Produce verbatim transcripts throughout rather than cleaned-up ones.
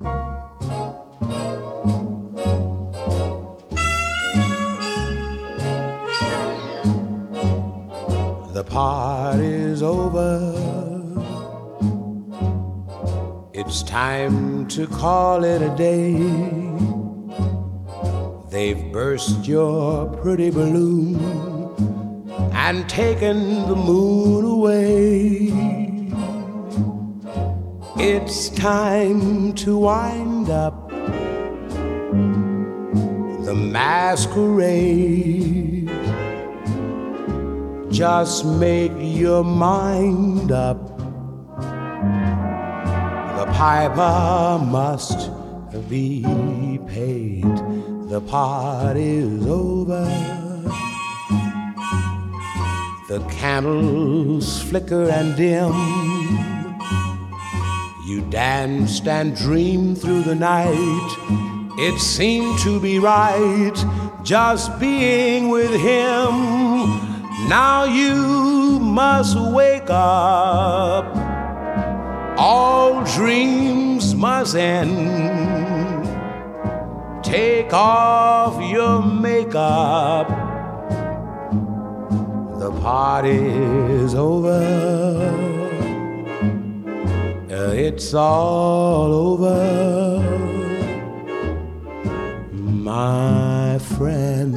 The party's over. It's time to call it a day. They've burst your pretty balloon and taken the moon away. It's time to wind up the masquerade. Just make your mind up. The piper must be paid. The party's over. The candles flicker and dim. You danced and dreamed through the night. It seemed to be right just being with him. Now you must wake up. All dreams must end. Take off your makeup. The party's over. It's all over, my friend.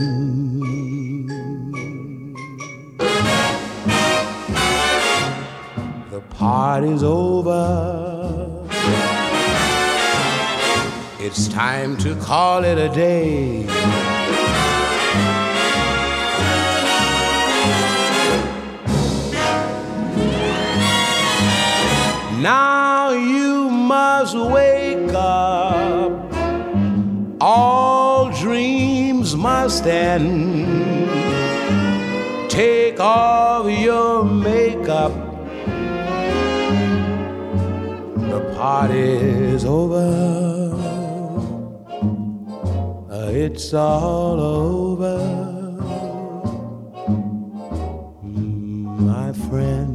The party's over. It's time to call it a day. Now you must wake up. All dreams must end. Take off your makeup. The party's over. It's all over, my friend.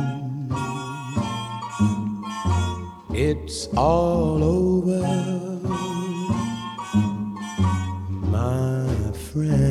It's all over, my friend.